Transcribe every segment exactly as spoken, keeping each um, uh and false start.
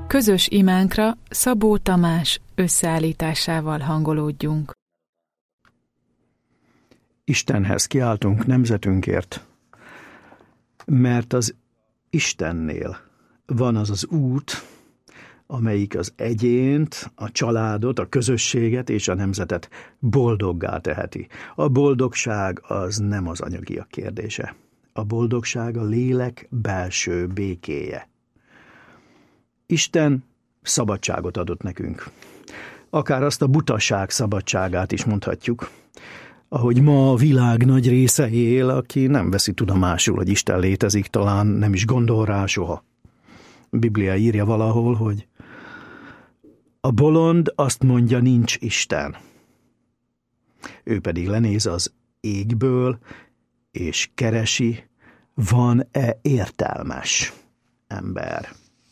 Közös imánkra Szabó Tamás összeállításával hangolódjunk. Istenhez kiáltunk nemzetünkért, mert az Istennél van az az út, amelyik az egyént, a családot, a közösséget és a nemzetet boldoggá teheti. A boldogság az nem az anyagiak kérdése. A boldogság a lélek belső békéje. Isten szabadságot adott nekünk. Akár azt a butaság szabadságát is mondhatjuk, ahogy ma a világ nagy része él, aki nem veszi tudomásul, hogy Isten létezik, talán nem is gondol rá soha. A Biblia írja valahol, hogy a bolond azt mondja, nincs Isten. Ő pedig lenéz az égből, és keresi, van-e értelmes ember.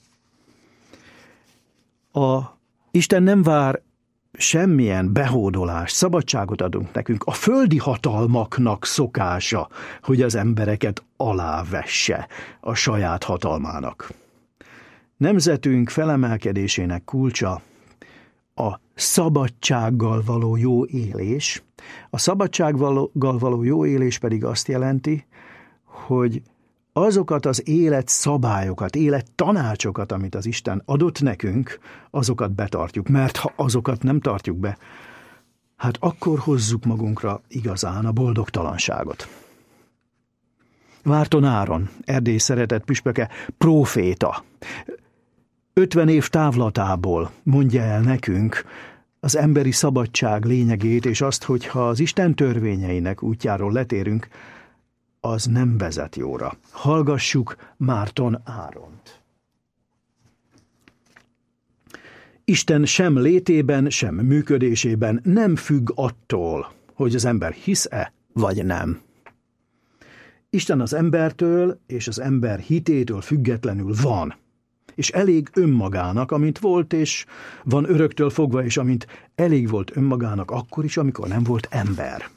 A Isten nem vár semmilyen behódolás, szabadságot adunk nekünk. A földi hatalmaknak szokása, hogy az embereket alávesse a saját hatalmának. Nemzetünk felemelkedésének kulcsa a szabadsággal való jó élés. A szabadsággal való jó élés pedig azt jelenti, hogy azokat az élet szabályokat, élet tanácsokat, amit az Isten adott nekünk, azokat betartjuk. Mert ha azokat nem tartjuk be, hát akkor hozzuk magunkra igazán a boldogtalanságot. Márton Áron, Erdély szeretett püspöke, próféta, ötven év távlatából mondja el nekünk az emberi szabadság lényegét, és azt, hogy ha az Isten törvényeinek útjáról letérünk, az nem vezet jóra. Hallgassuk Márton Áront. Isten sem létében, sem működésében nem függ attól, hogy az ember hisz-e, vagy nem. Isten az embertől és az ember hitétől függetlenül van, és elég önmagának, amint volt, és van öröktől fogva, és amint elég volt önmagának akkor is, amikor nem volt ember.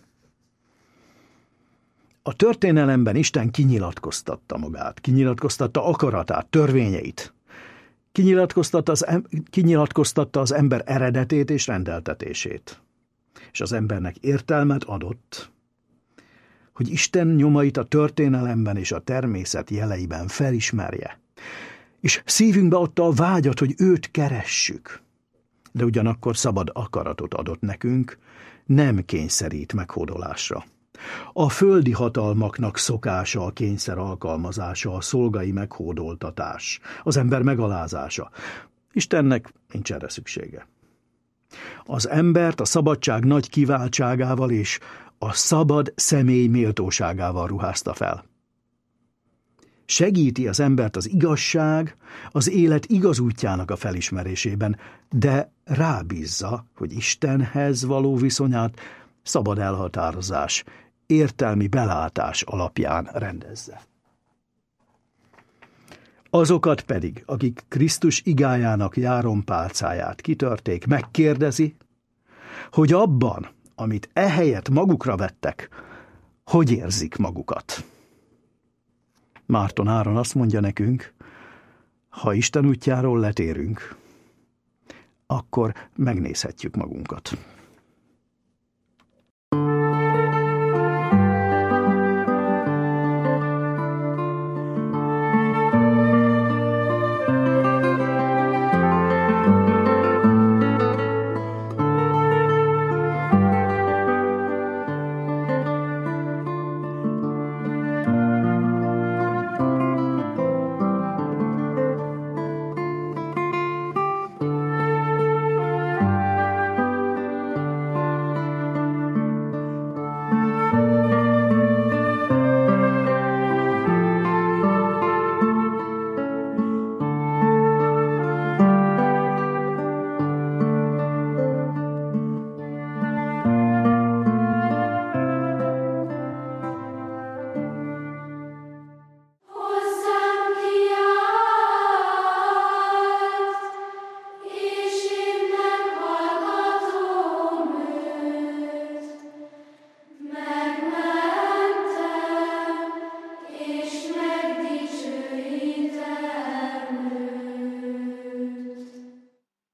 A történelemben Isten kinyilatkoztatta magát, kinyilatkoztatta akaratát, törvényeit, kinyilatkoztatta az, kinyilatkoztatta az ember eredetét és rendeltetését. És az embernek értelmet adott, hogy Isten nyomait a történelemben és a természet jeleiben felismerje. És szívünkbe adta a vágyat, hogy őt keressük. De ugyanakkor szabad akaratot adott nekünk, nem kényszerít meghódolásra. A földi hatalmaknak szokása a kényszer alkalmazása, a szolgai meghódoltatás, az ember megalázása. Istennek nincs erre szüksége. Az embert a szabadság nagy kiváltságával és a szabad személy méltóságával ruházta fel. Segíti az embert az igazság, az élet igaz útjának a felismerésében, de rábízza, hogy Istenhez való viszonyát szabad elhatározás, értelmi belátás alapján rendezze. Azokat pedig, akik Krisztus igájának járonpálcáját kitörték, megkérdezi, hogy abban, amit ehelyett magukra vettek, hogy érzik magukat. Márton Áron azt mondja nekünk, ha Isten útjáról letérünk, akkor megnézhetjük magunkat.